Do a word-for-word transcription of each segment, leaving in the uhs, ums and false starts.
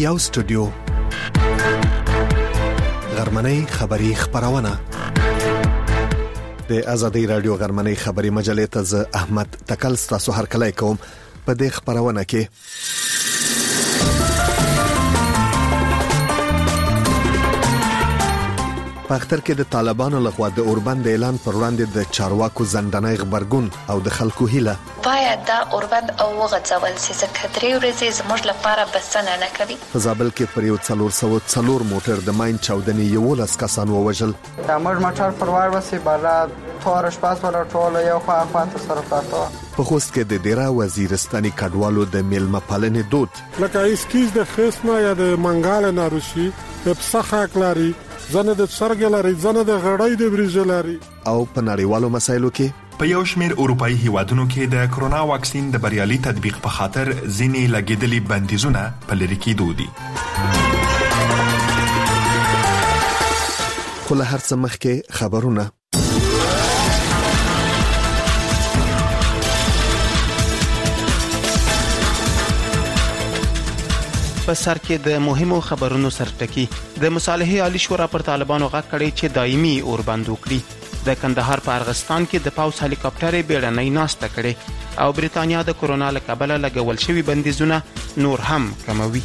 یو سټوډیو غرمنۍ خبری خبرونه د آزادۍ رادیو غرمنۍ خبری مجلې ته ز احمد تکل تاسو هر کله کوم په دې خبرونه کې په اختر کې د طالبانو لخوا د اوربند اعلان پر وړاندې د چارواکو زندانه غبرګون او د خلکو هیله باید دا اوربند او وغځول سي ځکه درې ورځې زموږ لپاره بسنه نه کوي. په زابل کې پر یو څلور سوه څلور موټر د ماین چاودنې یولس کسان ووژل. دا موږ موټر پروار وسی بالا تور شپاس ولا ټول یو خوا خواته سره پاتو. په خوست کې د ډیرا وزیرستاني کډوالو د میلمه پالنې دود لکه اسکیز د خصمه یا د منګال ناروشي په پسخه کلاري زنه د سرګلاري زنه د غړۍ د بریزلاري او په نړیوالو مسایلو کې په یو شمېر اروپאי هیوادونو کې د کرونا واکسین د بریالي تطبیق په خاطر ځینې لګیدلي بندیزونه په لری کېدو دي. خو له هر څه مخکې خبرونه په سر کې د مهمو خبرونو سرټکی د مصالحې عالی شورا پر طالبانو غږ کړی چې دایمي اوربند وکړي. د کندهار په ارغستان کې د پاوس هلیکاپټر بیړنۍ ناسته کړې او بریتانیا د کرونا له کبله لګول شوی بندیزونه نور هم کموي.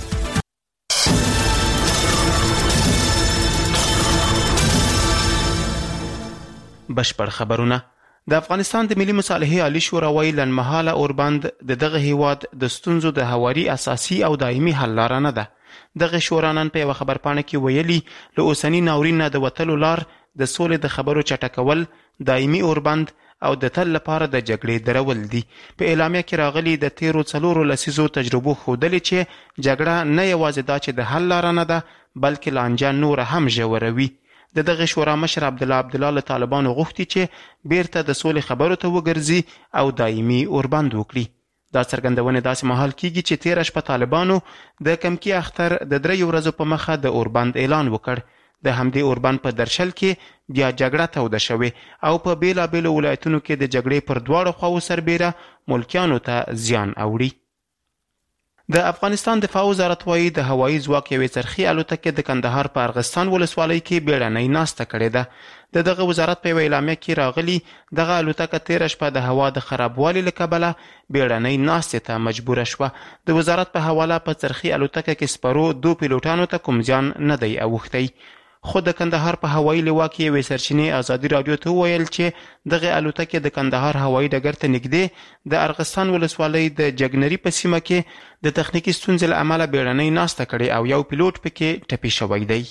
بشپړ خبرونه. د افغانستان د ملي مصالحې عالی شورا وایي لنډمهاله اوربند د دغه هیواد د ستونزو د هواري اساسي او دایمي حل لاره نه ده. دغه شورا نن په یو خبرپاڼه کې ویلي له اوسنی ناورین نه د وتلو لار د سولې د خبرو چټکول، دایمي اوربند او د تل لپاره د جګړې درول دي. په اعلامیه کې راغلي د تیرو څلورو لسیزو تجربو ښودلې چې جګړه نه یوازې دا چې د حل لاره نه ده بلکې لانجه نوره هم ژوروي. د دغه شورا مشر عبدالله عبدالله له طالبانو غوښتي چې بیرته د سولې خبرو ته وګرځي او دایمي اوربند وکړي. دا څرګندونه داسې مهال کیږي چې تیره شپه طالبانو د کمکی اختر د دریو ورځو په مخه د اوربند اعلان وکړ. د همدې اوربند په درشل کې بیا جګړه توده شوې او په بیلابیلو ولایتونو کې د جګړې پر دواړو خواو سربیره ملکیانو ته زیان اوړي. د افغانستان دفاع وزارت وایي د هوایي ځواک یوې څرخي الوتکې د کندهار په ارغستان ولسوالۍ کې بیړنۍ ناسته کړې ده. د دغه وزارت په یوه اعلامیه کې راغلي دغه الوتکه تیره شپه د هوا د خرابوالي له کبله بیړنۍ ناستې ته مجبوره شوه. د وزارت په حواله په څرخي الوتکه کې سپرو دو پیلوټانو ته کوم زیان نه دی اوښتی. خو د کندهار په هوایي لوا کې یوې سرچینې ازادي راډیو ته وویل چې دغه الوتکې د کندهار هوایي ډګر ته نږدې د ارغستان ولسوالۍ د جګنري په سیمه کې د تخنیکي ستونزې له امله بیړنۍ ناسته کړې او یو پیلوټ پکې ټپي شوی دی.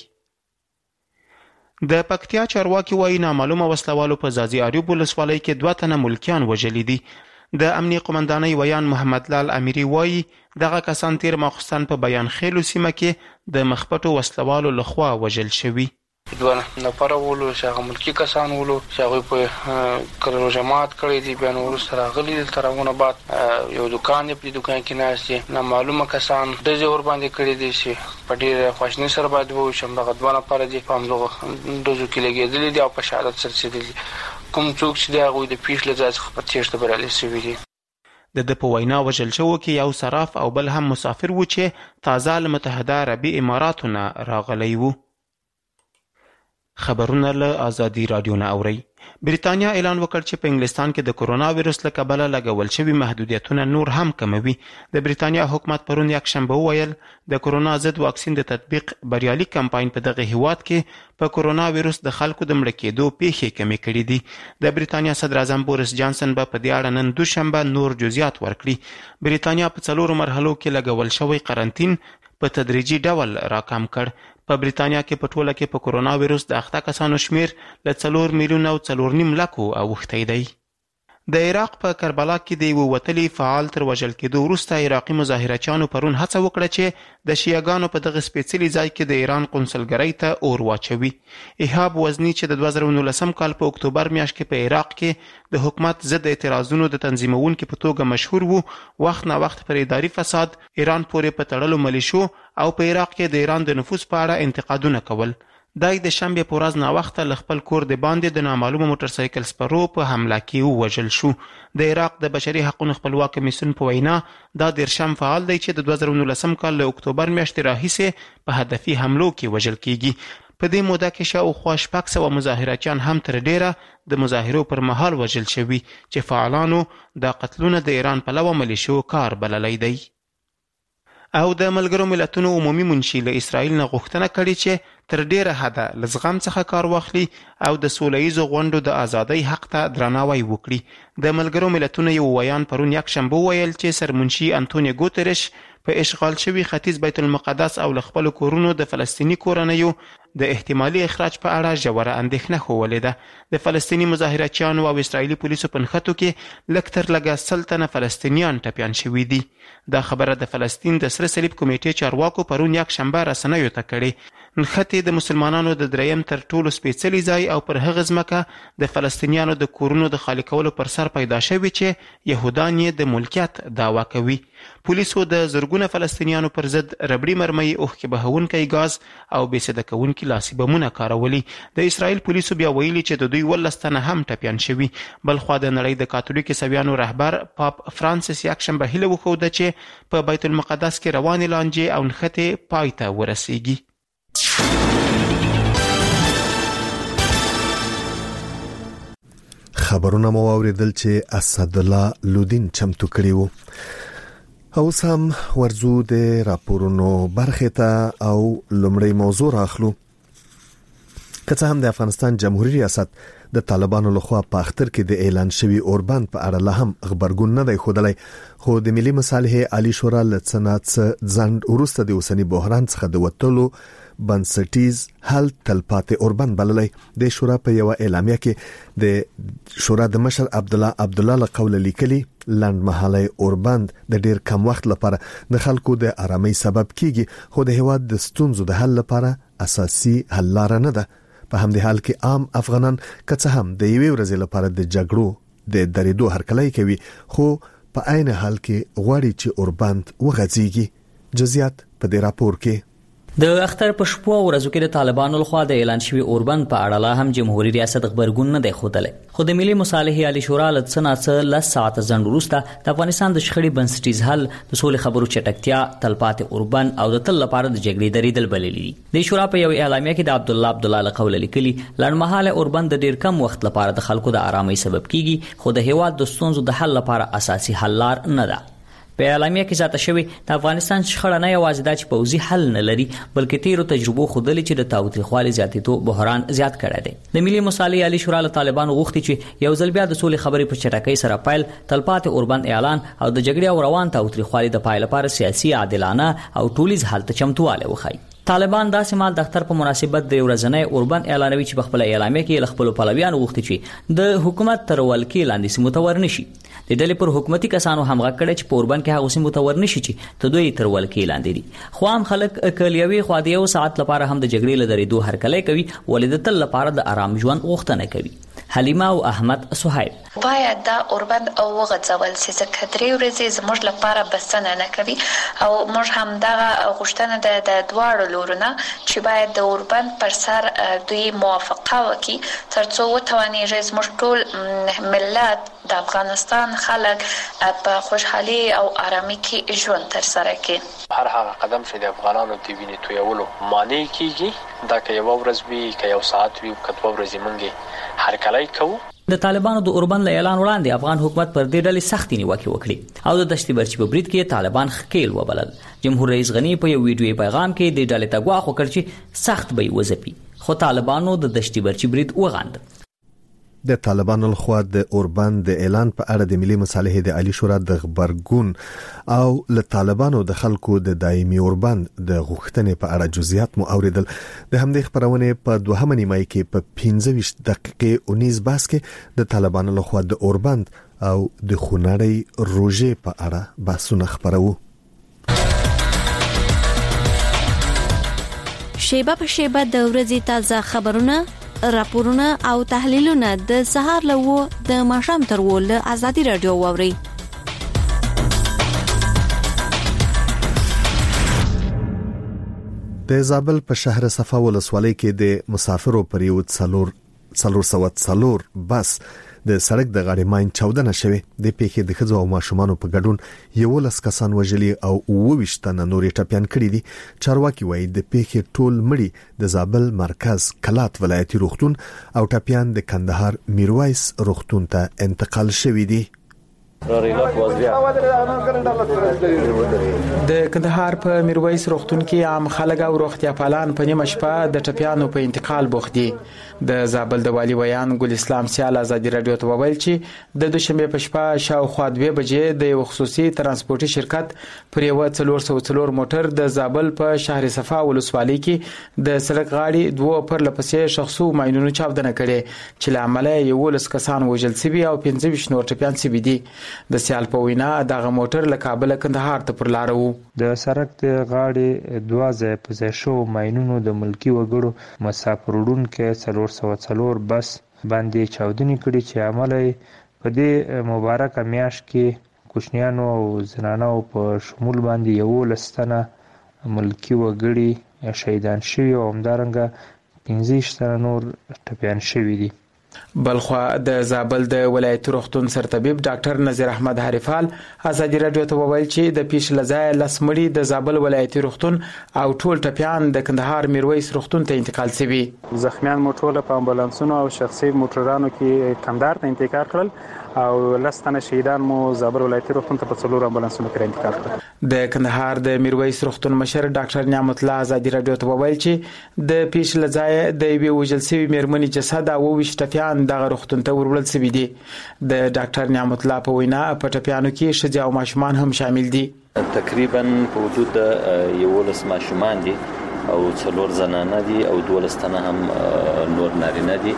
د پکتیا چارواکي وایي نامعلومه وسلوالو په ځاځي اریوب ولسوالۍ کې دوه تنه ملکیان وژلي دي. د امنیه قومندانۍ ویان محمد لال امیری وایي دغه کسان تیر ماخوستن په بیان خیلو سیمه کې د مخپټو وسلوالو لخوا وژل شوي. دوه نفره ولو چې هغه ملکي کسان ولو چې هغوی په کلو جماعت کړی دي. بیا نو وروسته راغلي دلته راونه بعد یو دوکان دی، په دې دوکان کې ناست دي نامعلومه کسان ډزې ورباندې کړي دي چې په ډېره خواشینۍ سره باید ووایو چې همدغه دوه نفره دي په همدغه ډزو کې لګېدلي دي او په شهادت سره رسېدلي. کوم څوک چې دی هغوی د پیښ له ځای څخه په تېښته بریالي شوي دي. د ده په وینا وژل شوو کې یو صراف او بل هم مسافر و چې تازه له متحده عربي اماراتو نه راغلی و. خبرونه له آزادي راډیو نه اورئ. بریتانیا اعلان وکړ چې په انګلستان کې د کرونا ویروس له کبله لګول شوي محدودیتونه نور هم کموي. د بریتانیا حکومت پرون یکشنبه وویل د کرونا ضد واکسین د تطبیق بریالي کمپاین په دغه هیواد کې په کرونا ویروس د خلکو د مړه کېدو پیښې کمې کړي دي. د بریتانیا صدر اعظم بوریس جانسن به په دې اړه نن دوشنبه نور جزئیات ورکړي. بریتانیا په څلورو مرحلو کې لګول شوی قرنطین په تدریجي ډول راکم کړ. په بریتانیا کې په ټوله کې په کرونا ویروس د اخته کسانو شمیر له څلور میلیون او څلور نیم لکو اوښتی دی. د عراق په کربلا کې د یوه وتلي فعال تر وژل کېدو وروسته عراقي مظاهرچیانو پرون هڅه وکړه چې د شیعهګانو په دغه سپېڅلي ځای کې د ایران قونسلګرۍ ته اور واچوي. ایهاب وزني چې د دوه زره نولسم کال په اکتوبر میاشت کې په عراق کې د حکومت ضد اعتراضونو د تنظیمونکي په توګه مشهور وو، وخت نه وخت پر اداري فساد، ایران پورې په تړلو ملیشو او په عراق کې د ایران د نفوذ په اړه انتقادونه کول. دای د شنبه په ورځ ناوخته له خپل کور د باندې د نامعلومه موټر سایکل سپرو په حمله کې ووژل شو. د عراق د بشري حقوقو خپلواک کمیسیون په وینا دا دیرشم فعال دی چې د دوه زره نولسم کال له اکتوبر میاشتې راهیسې په هدفي حملو کې وژل کیږي. په دې موده کې شاوخوا شپږ سوه مظاهرچیان هم تر ډیره د مظاهرو پر مهال وژل شوي چې فعالانو دا قتلونه د ایران پلوه ملیشو کار بللی دی. او د ملګرو ملتونو عمومي منشي له اسرائیل نه غوښتنه کړې چې تر ډیره حده له زغم څخه کار واخلي او د سوله ییزو غونډو د ازادۍ حق ته درناوی وکړي. د ملګرو ملتونو یو ویان پرون یکشنبه وویل چې سرمنشي انټونیو ګوتریش په اشغال شوي ختیځ بیت المقدس او له خپلو کورونو د فلسطیني کورنیو د احتمالي اخراج په اړه ژوره اندېښنه ښوولې ده. د فلسطیني مظاهرچیانو او اسرائیلي پولیسو په نښتو کې لږ تر لږه سل تنه فلسطینیان ټپیان شوي دي. دا خبره د فلسطین د سره صلیب کمیټې چارواکو پرون یکشنبه رسنیو ته کړې. نښتې د مسلمانانو د دریم تر ټولو سپېڅلي ځای او پر هغه ځمکه د فلسطینیانو د کورونو د خالي کولو پر سر پیدا شوي چې یهودان یې د ملکیت دعوا کوي. پولیسو د زرګونه فلسطینیانو پر ضد ربړي مرمۍ، اوښکې بهونکی ګاز او بېسده کوونکي لاسي بمونه کارولي. د اسرائیل پولیسو بیا ویلي چې د دوی ولس تنه هم ټپیان شوي. بلخوا د نړۍ د کاتولیک عیسویانو رهبر پاپ فرانسیس یکشنبه هیله وښوده چې په بیت المقدس کې روانې لانجې او نښتې پای ته ورسیږي. خبرونه مو واوریدل چې اسدالله لودین چمتو کړي وو. او سم ورزو د راپورونو برخه ته او لومړی موضوع راخلو. که هم د افغانستان جمهوریت ریاست د طالبانو لخوا په اختر کې د اعلان شوی اوربند په اړه له هم خبرګون نه دی ښودلی، خو د ملي مصالحې عالی شورا له سنات ځنډ وروسته د اوسني بحران څخه د وتلو بنسټیز حل تلپاتې اوربند بللی. د شورا په یو اعلامیه کې د شورا د مشر عبد الله عبد الله له قوله لیکلي لنډمهاله اوربند د ډیر کم وخت لپاره د خلکو د آرامۍ سبب کیږي، خو د هیواد د ستونزو د حل لپاره اساسي حل لار نه ده. په همدې حال کې عام افغانان که څه هم د یوې ورځې لپاره د جګړو د درېدو هرکلی کوي، خو په عین حال کې غواړي چې اوربند وغځيږي. جزئیات په دې راپور کې. د اختر په شپو ورځو کې د طالبانو لخوا د اعلان شوی اوربند په اړه لا هم جمهوریت ریاست خبرګون نه دی ښودلی، خو د ملي مصالحې عالی شورا له څه لس ساعته ځنډ وروسته د افغانستان د شخړې بنسټیز حل، د سولې خبرو چټکتیا، تلپاتې اوربند او د تل لپاره د جګړې درېدل بللي دي. د شورا په یو اعلامیه کې د عبد الله عبد الله له قوله لیکلي لنډمهاله اوربند د ډیر کم وخت لپاره د خلکو د آرامۍ سبب کیږي، خو د هیواد د ستونزو د حل لپاره اساسي حل لار نه ده. په اعلامیه کې ذاته شوی د افغانستان شخړه نه یوازې دا چې پوځي حل نه لري، بلکې تیرو تجربو ښودلي چې د تاوتریخوالي زیاتېدو بحران زیات کړی دی. د ملي مصالحې عالی شورا له طالبانو غوښتي چې یو ځل بیا د سولې خبرې په چټکۍ سره پیل، تلپاتې اوربند اعلان او د جګړې او روان تاوتریخوالي د پای لپاره سیاسي عادلانه او ټولیز حل ته چمتوالی وښایي. طالبان داسې مال د اختر په مناسبت د ورځنۍ اوربند اعلانوي چې په خپل اعلامیه کې له خپلو پلویانو غوښتي چې د حکومت تر ولکې لاندې سیمو ته ورنشي. د ډلې پر حکومتي کسانو هم غږ کړی چې په اوربند کې هغه سیمو ته ورنشي چې ته دوی تر ولکې لاندې دي. خو عام خلک که له یوې خوا د یو ساعت لپاره هم د جګړې له درېدو هرکلی کوي، ولې د تل لپاره د آرام ژوند غوښتنه کوي. حلیمه او احمد صهیب: باید دا اوربند او وغځول سي، ځکه درې ورځې زموږ لپاره بسنه نه کوي او موږ هم دغه غوښتنه ده د دواړو لورونه چې باید د اوربند پر سر دوی موافقه وکړي تر څو وتوانیږي زموږ ټول ملت د افغانستان خلک په خوشحالي او آرامۍ کې ژوند ترسره کړي. هر هغه قدم چې د افغانانو د وینې تویولو مانع کیږي، دا که یو ورځ وي که یو ساعت وي که دوه ورځې موږ هرکلی کوو. د طالبانو د اوربند له اعلان وړاندې افغان حکومت پر دې ډلې سختې نیوکې وکړې او د دشتي برچي په برید کې طالبان ښکیل وبلل. جمهور رئیس غني په یو ویډیوي پیغام کې د ډلې ته ګواښ وکړ چې سخت به یې وځپي، خو طالبانو د دشتي برچي برید وغند. د طالبانو لخوا د اوربند د اعلان په اړه د ملي مصالحې د عالی شورا د خبرګون او له طالبانو د خلکو د دایمي اوربند د غوښتنې په اړه جزئیات مو اوریدل. د همدې خبرونه په دوهمه نیمه کې په پنځه ویشت دقیقې اونیز باس کې د طالبانو لخوا د اوربند او د خونړۍ روژې په اړه بحثونه خبرو. شیبه په شیبه د ورځې تازه خبرونه، راپورونه او تحلیلونه د سهار له و د ماښام تر و له ازادي رادیو واوري. د زابل په شهر صفا ولسوالۍ کې د مسافرو پر یو څلور څلور سوه څلور بس د سړک د غاړې ماین چاودنه شوه. د پیښې د ښځو او ماشومانو په ګډون یو لس کسان وژلي او اووه تنه نورې ټپيان کړي دي. چارواکي وایي د پیښې ټول مړي د زابل مرکز کلات ولایتي روغتون او ټپيان د کندهار میرویس روغتون ته انتقال شوي دي. د کندهار په میرویس روغتون کې عام خلک او روغتیا پالان په نیمه شپه د ټپيانو په انتقال بوخت دي. د زابل د والی ویان ګل اسلام سیال ازادي رادیو ته وویل چې د دوشنبه په شپه شاوخوا دوه بجې د یو خصوصي ترانسپورتي شرکت پر یو څلور سوه څلور موټر د زابل په شهر صفا ولسوالۍ کې د سړک غاړې دوه پر لپسې شخصو ماینونو چاودنه کړې چې له امله یو لس کسان وژل شوي او پنځه ویشت نور ټپيان شوي دي. د سیال په وینا دغه موټر له کابل کندهار ته پر لار وو. د سړک د غاړې دوه ځای په ځای شو ماینونو د ملکی وګړو مسافر وړونکو څلور سوه څلور بس باندې چاودنې کړې چې عمله په دې مبارکه میاشت کې کوچنیانو او زنانو په شمول باندې یو لس تنه ملکی وګړي شهیدان شوي او همدارنګه پنځه ویشت تنه نور ټپیان شوي دي. بلخوا د زابل د ولایتي روغتون سرطبيب ډاکټر نذیر احمد حریفال ازادي رادیو ته وویل چې د پیښې لځای لسمړي د زابل ولایتي روغتون او ټول ټپيان د کندهار میرویس روغتون ته انتقال شوي. زخمیان مو ټول په امبولانسونو او شخصي موټرانو کې کندهار ته انتقال کړل او لستنه شهیدان مو زابل ولایتي روغتون ته په څلور امبولانسونو کې انتقال کړل. د کندهار د میرویس روغتون مشر ډاکټر نعمت الله ازادي رادیو ته وویل چې د پیښې لځای د یوې وژل شوي میرمنې جسد او ویشت ټپيان دغه روغتون ته ورول شوي دي. د ډاکټر نعمت الله په وینا په ټپيانو کې ښځې او ماشومان هم شامل دي. تقریبا په وجود د یولس ماشومان دي او څلور زنانه دي او دولس تنه هم نور نارینه دي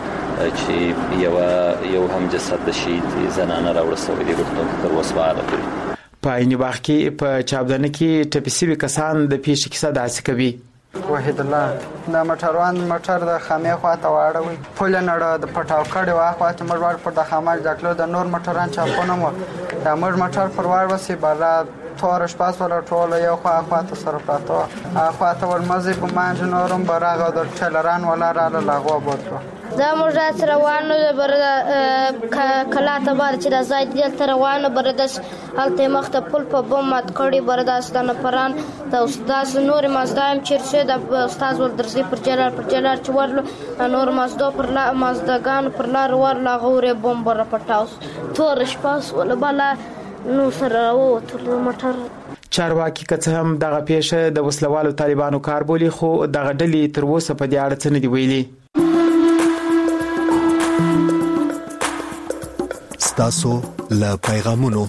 چې یو یو هم جسد د شهید زنانه راوړل شوی دی روغتون ته وسپارل شوی. په عین وخت کې په چاودنه کې ټپي شوي کسان د پیښې کیسه داسې کوي. وحید الله د موټروان موټر د خامې خواته واړوي پوله نړه د پټاو کړي واخوا چې موږ پر د خاماج دکلو د نور موټران چاپونه مو د موږ موټر پر وار وسی بالا تور شپاس ولا ټول یو خوا خواته سره پاتو خواته ورمزي په مانج نورم براغه د ټلران ولا را لاغو بوتو دا موږ سره روانو بر کلا ته بار چې د زاید دل تر روانو بر د الته مخته پل په بم مات کړي بر د استانه پران د استاد نور مزدایم چیرشه د استاد ول درځي پر جلال پر جلال چې ورلو نور مزدو پر لا مزدګان پر لار ور لا غوره بم بر پټاوس تور شپاس ولا بالا نو سره او ټول موټر. چارواکي که هم دغه پیښه د وسلوالو طالبانو کار بولي خو دغه ډلې تر اوسه په دې اړه څه نه دی ویلي. ستاسو له پیغامونو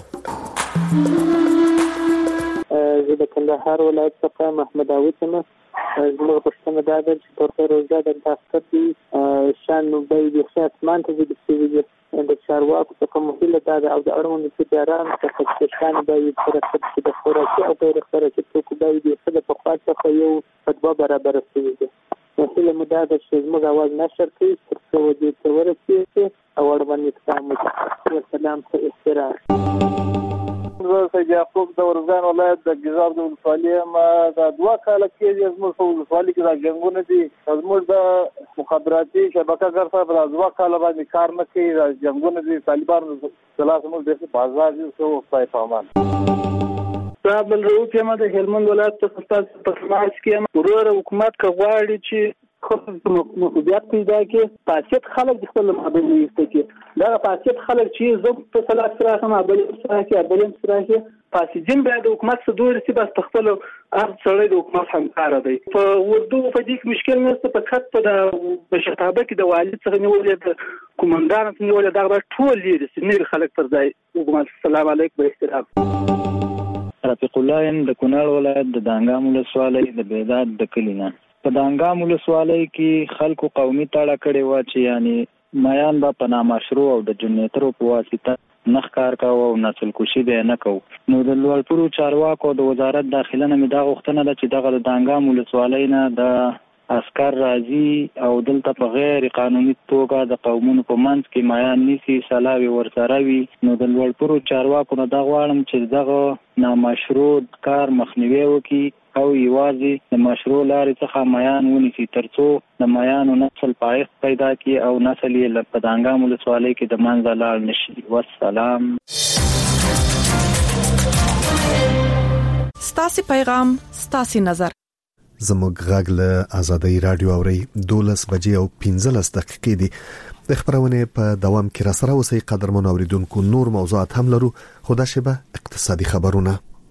زه د کندهار ولایت څخه محمد عاوض یم. زموږ پښتنه دا ده چې تر روزه د داستر دي شان نو به د خاصمان ته د سیوی د چارواکو څخه مهمه ده او د اړوند څخه څخه شان به پرڅ د خوراکي او غیر خوراکي توکو به د خپل په خاطر څخه یو فتوا برابر شوی دی. مثلا مداده چې زموږ आवाज نشر کوي تر څو دې تر ورسېږي او اړوند اقدام وکړي. سلام ته احترام. زه سید یعقوب د ورزان ولایت د ګیزاب د ولسوالۍ ما د دوه کال کې زموږ په ولسوالۍ کې د جنگونه دي زموږ د مخابراتي شبکه ګرځا په دوه کال باندې کار نه کوي د جنگونه دي طالبانو سلاح موږ د بازار یو څه پامان. صاحب الرؤوف یم د هلمند ولایت څخه په سماج کې ورور حکومت کوي چې خپل مسؤلیت پیدا کړي پاتې خلک د خپل مابین یسته کې دا پاتې خلک چې زه په صلاح سره هم بل سره کې بل سره کې پاسجن بیا د حکومت څخه دوی رسي بس خپل هر څړې د حکومت همکار دی په وردو په دې کې مشکل نشته په خط په د بشتابه کې د والد څخه نیولې د کومندان څخه نیولې دا ټول لري نیر خلک پر ځای حکومت السلام علیکم احترام. رفیق الله د کونړ ولایت د دانګام ولسوالۍ د بیداد د کلینا په دانګام ولسوالۍ کې خلکو قومي تاړه کړي و چې یعنی میان با په نامشروع او د جنیترو په واسطه نخ کار کاوه او نسل کشي به نه کو. نو د لوړپورو چارواکو د وزارت داخله نه مې دا غوښتنه ده چې دغه د دانګام ولسوالۍ نه د عسكر راځي او دلته په غیر قانوني توګه د قومونو په منځ کې میان نیسي سلاوي ورسره وي. نو د لوړپورو چارواکو نه دا غواړم چې دغه نامشروع کار مخنیوي وکړي او یوازې د مشروع لارې څخه میان ونیسي ترڅو د میانو نسل پایښت پیدا کړي او نسل یې په دانګام ولسوالۍ کې د منځه لاړ نشي. والسلام. ستاسو پیغام ستاسو نظر. زموږ غږ له آزادۍ رادیو اوري دولس بجې او پنځلس دقیقې دي. د خبرونه په دوام کې را سره اوسئ قدرمن اوریدونکو. نور موضوعات هم لرو خو دا شبه اقتصادي خبرونه.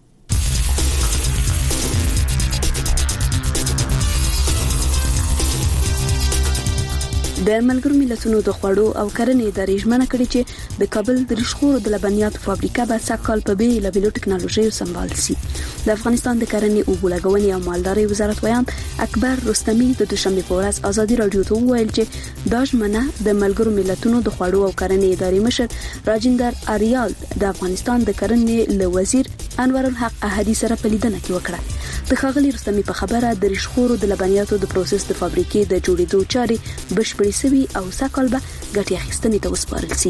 د ملګرو ملتونو د خوړو او کرنې ادارې ژمنه کړې چې د کابل د ریښخورو د لبنیاتو فابریکه به سږکال په بیلابیلو بیلو ټکنالوژي سمبال شي. د افغانستان د کرنې او بولګونې او مالدارۍ وزارت ویان اکبر رستمی د دوشنبه په ورځ ازادي رادیو ته وویل چې دا ژمنه د ملګرو ملتونو د خوړو او کرنې ادارې مشر راجندر اریال د افغانستان د کرنې له وزیر انور الحق احدی سره په لیدنه کې وکړه. د ښاغلي رستمی په خبره د ریښخورو د لبنیاتو د پروسس د فابریکې د جوړېدو چارې بشپړې سوي او سږکال به ګټې اخیستنې ته وسپارل شي.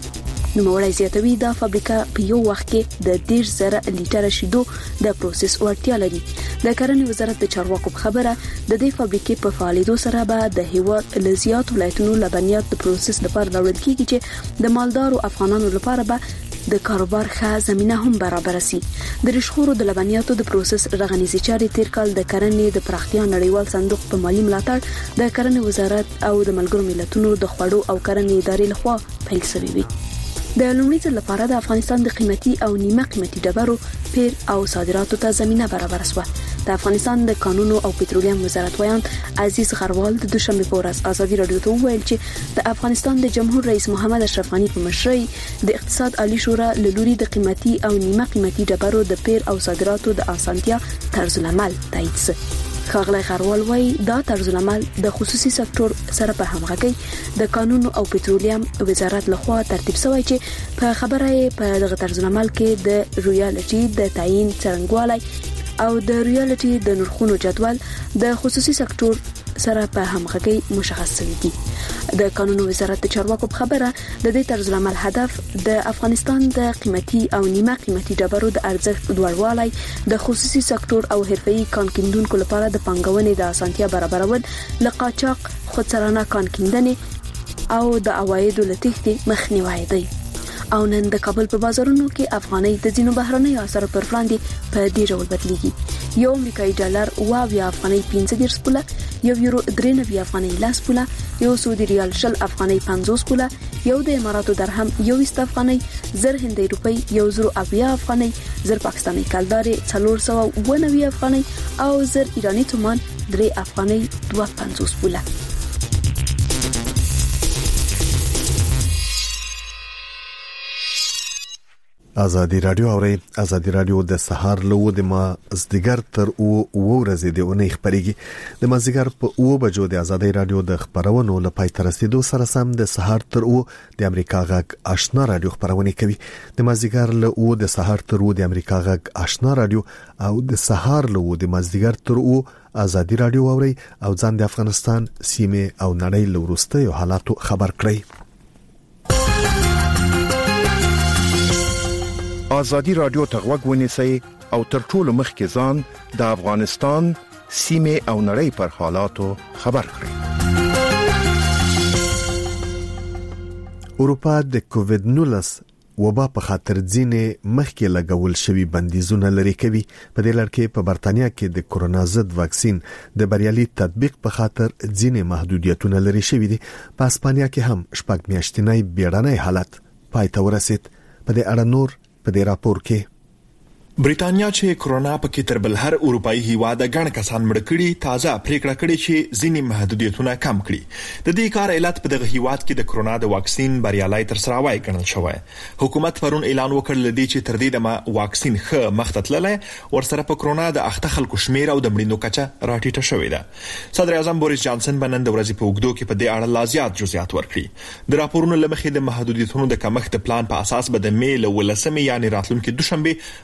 نوموړی زیاتوي دا فابریکه په یو وخت کې د دېرش زره لیټره شیدو د پروسس وړتیا لري. د کرنې وزارت د چارواکو په خبره د دې فابریکې په فعالیدو سره به د هیواد له زیاتو ولایتونو لبنیات د پروسس لپاره راوړل کیږي چې د مالدارو افغانانو لپاره به د کاروبار ښه زمينه هم برابر شي. د ریښخورو د لبنیاتو د پروسس رغنیزي چارې تیر کال د کرنې د پراختیا نړیوال صندوق په مالی ملاتړ د کرنې وزارت او د ملګرو ملتونو د خوړو او کرنې ادارې لخوا پیل شوې وي. د لومړي ځل لپاره د افغانستان د قیمتي او نیمه قیمتي ډبرو پیر او صادراتو ته زمينه برابر شوه. د افغانستان د کانونو او پټرولیم وزارت ویان عزیز غروال د دوشنبه په ورځ ازادي رادیو ته وویل چې د افغانستان د جمهور رئیس محمد اشرف غنی په مشرۍ د اقتصاد عالی شورا له لوري د قیمتي او نیمه قیمتي ډبرو د پیر او صادراتو د اسانتیا طرز العمل تایید شو. ښاغلی غروال وايي دا طرز العمل د خصوصي سکتور سره په همغږي د کانونو او پټرولیم وزارت لخوا ترتیب شوی چې په خبره یې په دغه طرز العمل کې د رویالټي د تعیین څرنګوالي او د رویالټي د نرخونو جدول د خصوصي سکتور سره په همغږي مشخص شوی دی. د قانونو وزارت د چارواکو په خبره د دې طرز العمل هدف د افغانستان د قیمتي او نیمه قیمتي ډبرو د ارزښت لوړوالی د خصوصي سکتور او حرفه‌ای کان کیندونکو لپاره د پانګونې د اسانتیا برابرول، لقاچاق، خودسرانه کان کیندنې او د عوایدو لټښتې مخنیوی دی. او نن د کابل په بازارونو کې افغاني د ځینو بهرنیو اسعارو پر وړاندې په دې ډول بدلیږي. یو امریکایي ډالر اوه افغاني پنځه دېرش پوله، یو یورو درې نوي افغاني لس پوله، یو سعودي ریال شل افغاني پنځوس پوله، یو د اماراتو درهم یو افغاني، زر هندۍ روپۍ یو زر اویا افغاني، زر پاکستاني کلدارې څلور سوه اوه نوي افغاني او زر ایراني تومان درې افغاني دوه پنځوس پوله. آزادی رادیو اوري آزادی رادیو د سهار لو د ما زدګر تر او ورځې د اونۍ خبريږي د مازیګر په او بجو د آزادی رادیو د خبرونو لپاره ترسیدو سره سم د سهار تر او د امریکا غږ آشنا رادیو خبرونه کوي. د مازیګر له او د سهار تر او د امریکا غږ آشنا رادیو او د سهار له او د مازیګر تر او آزادی رادیو اوري او ځان د افغانستان سیمه او نړۍ له وروستیو حالاتو خبر کړي. آزادی رادیو ته غوږ ونیسئ او تر ټولو مخکې ځان د افغانستان سیمه او نړۍ پر حالاتو خبر کړئ. اروپا د کووډ نولس وبا په خاطر ځینې مخکې لګول شوی بندیزونه لري کوي. په دې لړ کې په برتانیا کې د کورونا ضد واکسین د بریالي تطبیق په خاطر ځینې محدودیتونه لري شوی دي. په اسپانیا کې هم شپږ میاشتنی بیړنی حالت پای ته ورسید. په دې اړه نور په دې راپور کې بریټانیا چې کرونا پکې تر بل هر اروپאי هیواد غن کسان مړ کړي تازه پریکړه کړې چې ځینې محدودیتونه کم کړي. د دې کار علت په دغه هیواد کې د کرونا د واکسین بریالي تر سره وای ګڼل شوی. حکومت پرون اعلان وکړ لدی چې تر دې دمه واکسین ښه مختتللې ورسره په کرونا د اخته خلکو شمیر او د مړینو کچه راټیټه شوې ده. صدر اعظم بوریس جانسن بنن د ورځې په وګړو کې په دې اړه لازیات جزئیات ورکړي. د راپورونو لمخې د محدودیتونو د کمښت پلان په اساس به د میل ولسمې یعنی راتلونکي دوشنبه په سر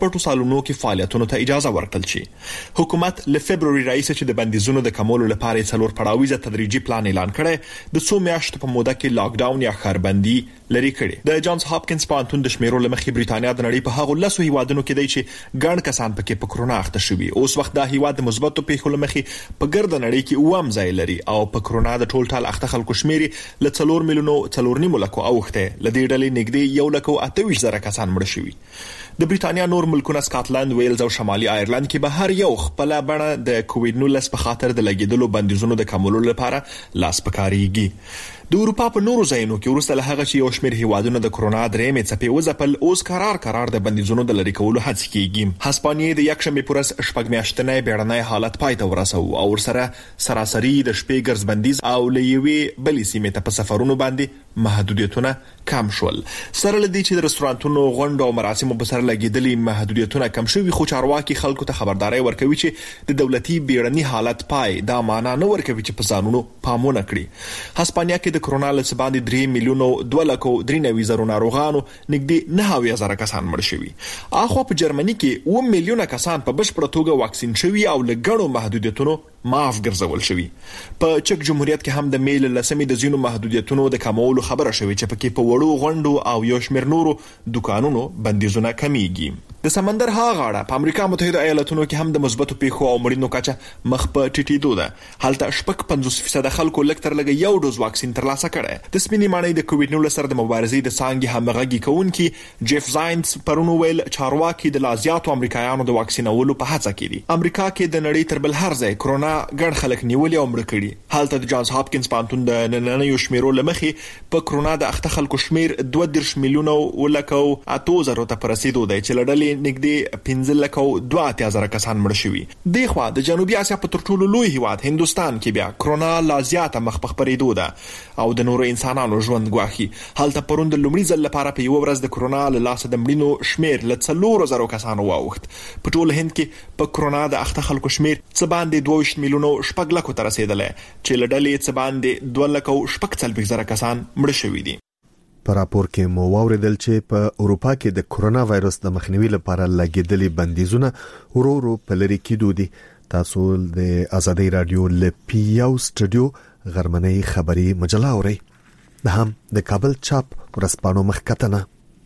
پټو سالونو کې فعالیتونو ته اجازه ورکړل شي. حکومت له فبرवरी راهیسې چې د بندیزونو د کمولو لپاره څلور پړاویزه تدریجي پلان اعلان کړی د څو میاشتو په موده کې لاک ډاون یا خربندي لري کړي. د جانز هاپکینز پوهنتون د شمیرو لمخې بریټانیا د نړۍ په هغو لسو هیوادونو کې دی چې ګڼ کسان پکې په کرونا اخته شوي. اوس وخت دا هیواد د مثبتو پیښو لمخې په ګرد نړۍ کې اووم ځای لري او په کرونا د ټول ټال اخته خلکو شمیر له څلور میلیونو څلور نیمو لکو اوخته لدې ډلې نږدې یو لکو اته ویشت زره کسان مړ شوي. د بریټانیا نور ملکونه سکاټلند، ویلز او شمالي آیرلند کې به هر یو خپل بڼه د کووډ نولس په خاطر د لګیدلو بندیزونو د کمولو لپاره لاس پکاريږي. د اروپا په نورو ځایونو کې ورسته له هغه چې یو شمېر هیوادونه د کرونا درېمې څپې وځپل، اوس قرار قرار د بندیزونو د لرې کولو هڅې کیږي. هسپانیې د یکشنبې پورس شپږ میاشتنی بیړنی حالت پای ته ورسو او ورسره سراسري د شپې ګرځ بندیز او له یوې بلې سیمې ته په سفرونو باندې محدودیتونه کم شول. سره لدی چې د رستورانتونو، غونډو او مراسمو په سر لګیدلې محدودیتونه کم شوي، خو چارواکي خلکو ته خبرداري ورکوي چې د دولتي بیړني حالت پای دا معنا نه ورکوي چې په ځانونو پامونه کړي. هسپانیا کې د کرونا له سباندې درې میلیونو دوه لکو درې نوي زره ناروغانو نږدې نه اویا زره کسان مړ شوي. اخو په جرمني کې اووه میلیونه کسان په بشپړه توګه واکسین شوي او له ګڼو محدودیتونو معاف ګرځول شوي. په چک جمهوریت کې هم د میل لسمې د ځینو محدودیتونو د کمولو خبره شوې چې پکې په وړو غونډو او یو شمېر نورو دکانونو بندیزونه کمیږي. د سمندر ها غاړه په امریکا متحده ایالاتونو کې هم د مثبتو پیښو او مړینو کچه مخ په ټیټېدو ده. هلته شپږ پنځوس فیصد خلکو لږ تر لږه یو ډوز واکسین ترلاسه کړی. د سپینې ماڼۍ د کووډ نولس سره د مبارزې د څانګې همغږي کوونکي جيف زاینز پرون ویل چارواکي د لازیاتو امریکایانو د واکسینولو په هڅه کې دي. امریکا کې د نړۍ تر بل هر ځای کرونا ګڼ خلک نیولې او مړ کړي. هلته د جانز هاپکینز پوهنتون د نننیو شمیرو لمخې په کرونا د اخته خلکو شمیر دوه دېرش میلیونه ولکو اته زره ته رسیدو دی چې لړلې نږدې پنځه لکو دوه اتیا زره کسان مړ شوي. دغه د جنوبي اسیا په تر ټولو لوی هیواد هندستان کې بیا کرونا لازیات مخ په خبرېدو ده او د نورو انسانانو ژوند ګواخي. هلته پرون د لومړي ځل لپاره په یو ورځ د کرونا له لاسه د مړینو شمیر له څلور زره کسانو واوښت. په ټول هند کې په کرونا د اخته خلکو شمیر څه باندې دوه ویشت میلیونو شپږ لکو ته رسیدلی چې له ډلې څه باندې دوه لکو شپږ څلوېښت زره کسان مړه شوي دي. په راپور کې مو واوریدل چې په اروپا کې د کرونا وایرس د مخنیوي لپاره لګیدلې بندیزونه ورو ورو په لری کېدو دي. تاسو د آزادۍ رادیو لپی یو سټوډیو غرمنۍ خبري مجله اورئ. د هم د کابل چاپ ورسپانو مخکتنه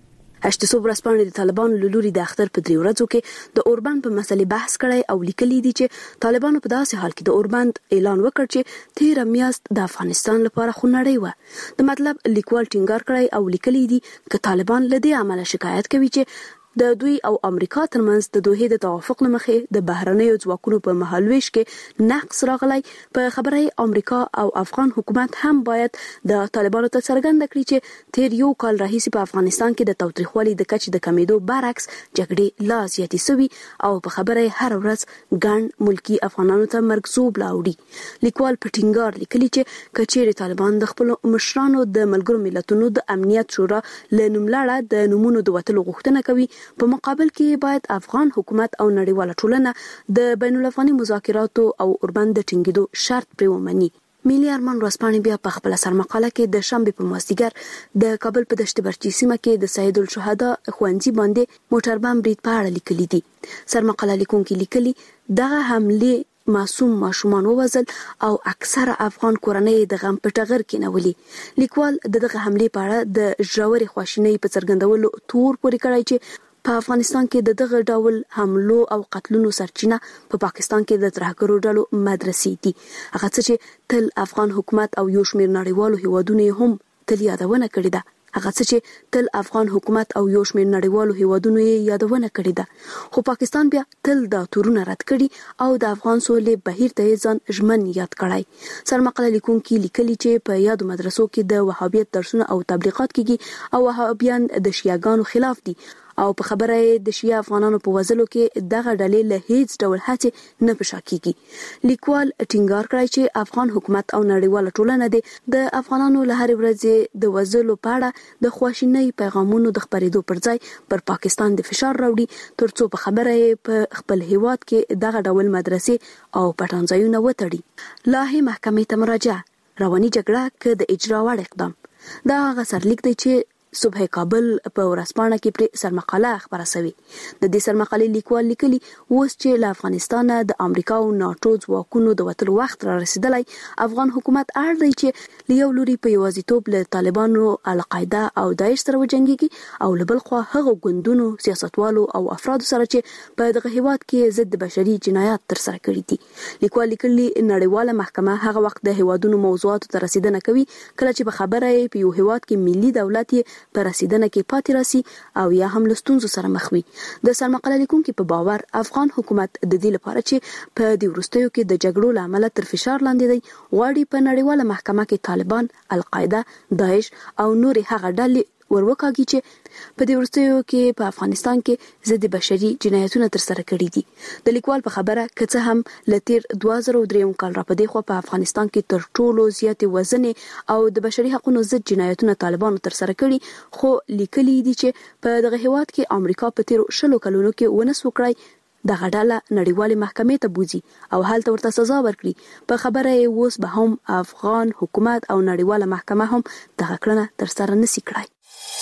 هشت صبح ورځپاڼې د طالبانو له لوري د اختر په درې ورځو کې د اوربند په مسلې بحث کړی او لیکلي دي چې طالبانو په داسې حال کې د اوربند اعلان وکړ چې تیر میاشت د افغانستان لپاره خونړی و. د مطلب لیکوال ټینګار کړی او لیکلي دي چې طالبان له دې عمله شکایت کوي چې د دوی او امریکا ترمنځ د دوه د توافق لمخې د بهرنیو ځواکونو په مهالويش کې نقص راغلی. په خبره امریکا او افغان حکومت هم باید د طالبانو ته څرګنده کړي چې تیر یو کال راهیسې په افغانستان کې د تاوتریخوالي د کچې د کمیدو برعکس جګړې لا زیاتې سوي او په خبره هر ورځ ګڼ ملکی افغانانو ته مرګزوب لاوړي. لیکوال په ټینګار لیکلي چې کچېر طالبان د خپل مشرانو د ملګرو ملتونو د امنیت شورا له نوملړه د نمونه د وټلو غوښتنه کوي، په مقابل کې باید افغان حکومت او نړیواله ټولنه د بین الافغاني مذاکراتو او اوربند د ټینګېدو شرط پرې ومني. ملي ارمان ورځپاڼې بیا په خپل سرمقاله کې د شنبې په مازدیګر د کابل په دشت برچي سیمه کې د سید الشهدا ښوونځي باندې موټر بم برید په اړه لیکلي دي. سرمقاله لیکونکي لیکلي دغه حمله معصوم ماشومان ووزل او اکثره افغان کورنۍ د غم په ټغر کې نولي. لیکوال دغه حمله په اړه د ژورې خواشینۍ په څرګندولو تور پورې کړی چې په افغانستان کې د دغه ډول حملو او قتلونو سرچینه په پاکستان کې د ترهګرو ډلو مدرسې دي. هغه څه چې تل افغان حکومت او یو شمېر نړیوالو هیوادونو هم تل یادونه کړې ده. هغه څه چې تل افغان حکومت او یو شمېر نړیوالو هیوادونو یې یادونه کړې ده. خو پاکستان بیا تل دا تورونه رد کړي او د افغان سولې بهیر ته ځان ژمن یاد کړی. سرمقاله لیکونکي لیکلي چې په یادو مدرسو کې د وهابیت درسونه او تبلیغات کیږي او وهابیان د شیعاګانو خلاف دي او په خبره د شیعه افغانانو په وزلو کې دغه ډلې له هیڅ ډول هڅې نه پشا کیږي. لیکوال ټینګار کړی چې افغان حکومت او نړیواله ټولنه د افغانانو له هر ورځې د وزلو په اړه د خواشینۍ پیغامونو د خبرېدو پر ځای پر پاکستان د فشار راوړي ترڅو په خبره په خپل هیواد کې دغه ډول مدرسې او پټنځایونه وتړي. لاهي محکمې ته مراجعه رواني جګړه کې د اجرا وړ اقدام دا هغه سرلیک دی چې صبح کابل په ورځپاڼه کې پر سرمقاله خبره شوې. د دې سرمقالې لیکوال لیکلي اوس چې له افغانستان د امریکا او ناتو ځواکونو د وټل وخت را رسیدلی، افغان حکومت اړ دی چې لیو لوري په یوازیتوب له طالبانو، القاعده او داعش سره وجنګيږي او له بل خوا هغه ګوندونو، سیاستوالو او افرادو سره چې په دغه هیواد کې ضد بشري جنایات تر سره کړي دي. لیکوال لیکلي نړیواله محکمه هغه وخت د هیوادونو موضوعاتو ته رسیدنه کوي کله چې په خبره یې په یو هیواد کې ملي دولت په رسیدنه کې پاتې راسي او یا هم له ستونزو سره مخ وي. د سرمقاله لیکونکو په باور افغان حکومت د دې لپاره چې په دې وروستیو کې د جګړو له امله تر فشار لاندې دی، غواړي په نړیواله محکمه کې طالبان، القاعده، داعش او نور هغه ډلې وروکاږي چې په دې وروستیو کې په افغانستان کې ضد بشري جنایتونه تر سره کړي دي. د لیکوال په خبره که څه هم لتیر دوه زره درې کال را پدې خو په افغانستان کې تر ټولو زیات وزن او د بشري حقوقو ضد جنایتونه طالبانو تر سره کړي، خو لیکلي دي چې په دغه هیواد کې امریکا په تیر شلو کلونو کې ونس وکړای د غډاله نړیوالې محکمې ته بوزي او حالت ورته سزا ورکړي. په خبره یې اوس به هم افغان حکومت او نړیواله محکمه هم دغه کړنه تر سره نشي کړای.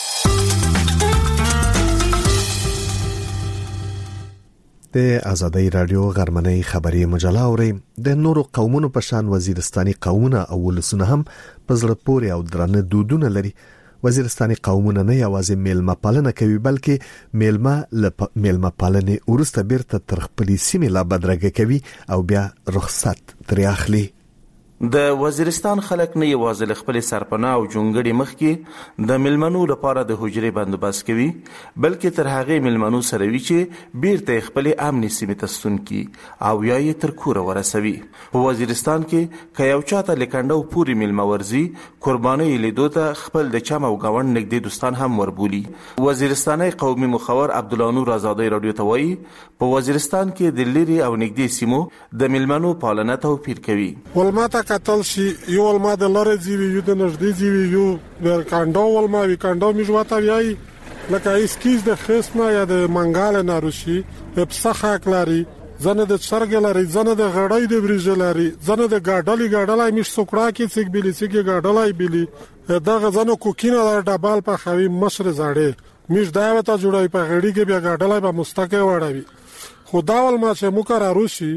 د آزادۍ رادیو غرمنۍ خبري مجله اوري. د نورو قومونو په شان وزیرستاني قومونه او ولسونه هم په زړه پورې او درنه دودونه لري. وزیرستاني قومونه نه یوازې میلمه پالنه کوي بلکې میلمه ل میلمه پالنې ورسته بیرته تر خپلې سیمې لا بدرګه کوي او بیا رخصت ترې اخلي. د وزیرستان خلک نه یوازې خپل سرپناه او جونګړي مخ کې د ملمنو لپاره د حجرې بندوبست کوي، بلکې تر هغه ملمنو سره وی چې بیرته خپل امن سیمه ته ستون کی او یا یې تر کوره ورسوي. په وزیرستان کې کيو چاته لیکندو پوری ملمه ورزي قرباني لیدو ته خپل د چم او گاوند نږدې دوستان هم وربولي. وزیرستاني قومي مخور عبدالله نور آزادۍ رادیو ته وایي په وزیرستان کې د لری او نږدې سیمو د ملمنو پالنه توپیر کوي. ولماته کتل شي یو ولما د لری زیوی یو د نږدې زیوی یو د کاندو ولما وی کاندو میجواته وی لکه اسکیز د خصنا یا د منګال ناروشي په کلاري زنه د چرګ لري، زنه د غړای د بریج لري، زنه د گاډلی گاډلای مش سوکړه کې څګ بلی څګ گاډلای بلی دغه زنه کوکینه د ډبال په خوي مشر زاړې مش داوته جوړای په غړي کې بیا گاډلای په مستقه وړوي. خدا ول ما چې مکر روشي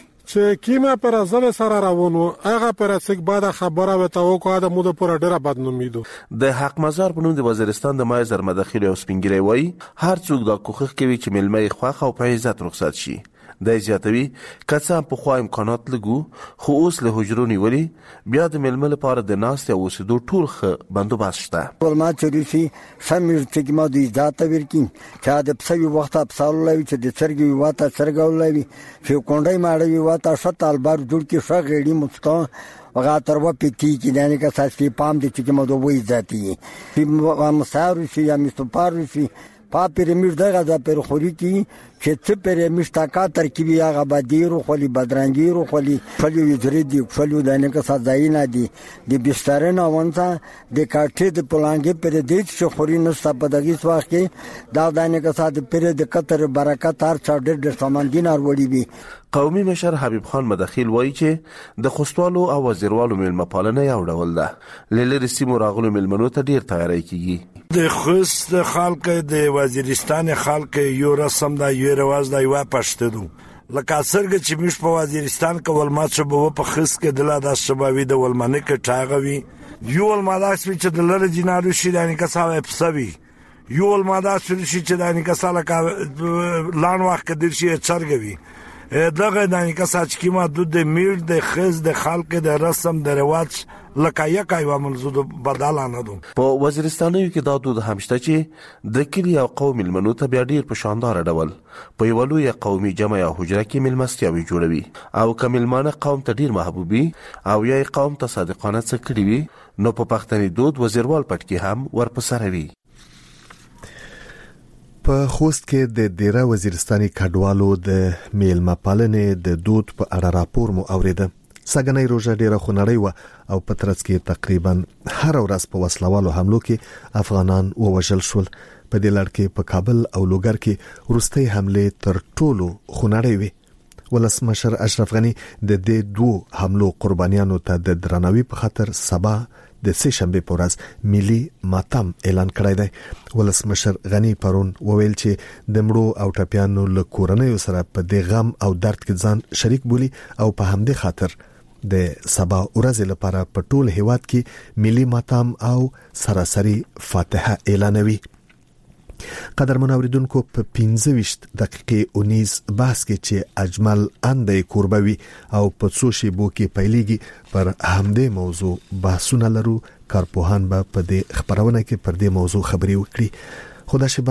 چې کیمه پر ازل سره روانو هغه پر څک بعد خبره وته او کو د موده پر ډیره بدنومیدو. د حق مزار په نوم د وزیرستان د مایزر مداخله او سپینګری وای هر څوک د کوخخ کوي چې ملمه خوخه او په عزت رخصت شي. د زیاتوي کڅام په خو امکانات لګو خو اوس له حجرو نیولي بیا د ملمه لپاره د ناست او وسدو ټول خ بندوبست شته. ولما چریسي سمیر چې ما د ذات ورکین چې د پسوي وخت په لوي چې د چرګي واته چرګولوي چې کونډای ماړوي واته شتال بار جوړ کې شغېړي مستو وغا تر و پتی چې دانه کا ساسي پام دي چې ما دوی ذاتي په مسارو شي یا مستپارو شي پا پیرمیش دغه د پر خوري کی چې څه پیرمیش تاکا ترکیبي هغه بدیرو خولي بدرنګیرو خولي خولي وزري دی خولي دانه کا سازاینه دي د بسترنه وانته د کاټې د پلانګې پر دې چې خوري نو سپدغي سواخ کې دا دانه کا سات پر د قطر برکت هر چا ډېر ډېر سامان دینار وړي وي. قومي مشر حبیب خان مداخل وایي چې د خوستوالو او وزیروالو ملمه پالنه یو ډول ده، لری سیمو راغلو ملمنو ته ډیر تیاری کیږي. د خوست خلک د وزیرستان خلک یو رسم دا یو رواج دا یو پښته دو لکه څنګه چې مش په وزیرستان کې ولمات شبو په خص کې د لادا شبوي د ولمنه کې ټاغوي یو ولماداس چې د لری جنارو شي دانی کا صاحب پسوي یو ولماداس چې دانی کا ساله کا لان وخت د شي چرګوي دغه دانی کا ساچ کی ما د میر د خز د خلق د رسم د رواج لکه یکای و منزود بدلانه دو. په وزیرستانو کې دا دود همشته چې د کلی او قوم ملمنو ته بیا ډیر په شاندار ډول په یو لوی قومي جمع یا حجره کې ملمستیاوي جوړوي او کملمانه قوم ته ډیر محبوبي او یا قوم ته صادقانه څه کړی وي نو په پښتني دود وزیروال پټ کې هم ورپسروي. په خوست کې د ډیره وزیرستاني کډوالو د میلمه پالنې د دود په اړه راپور مو اوریده. سګنۍ روزه ډیره خنړی و او په ترڅ کې تقریبا هر ورځ په وسلوالو حملو کې افغانان ووژل شول. په دې لړ کې په کابل او لوګر کې وروستۍ حمله تر ټولو خنړی وي. ولسمشر اشرف غنی د دې دوه حملو قربانیانو ته د درناوي په خاطر سبا د سه شنبه په ورځ ملي ماتم اعلان کړی دی. ولسمشر غنی پرون وویل چې د مړو او ټپیانو له کورنۍ سره په دې غم او درد کې ځان شریک بولی او په همدې خاطر د سبا ورځ لپاره په ټول هیواد کې ملي ماتم او سراسري فاتحه اعلانوي. قدرمن اوریدونکو په پنځه ویشت دقیقې اونیز بحث کې چې اجمل اندې قربوي او په څو شیبو کې پیلېږي پر همدې موضوع بحثونه لرو. کارپوهان به په دې خبرونه کې پر دې موضوع خبري وکړي. خدا شي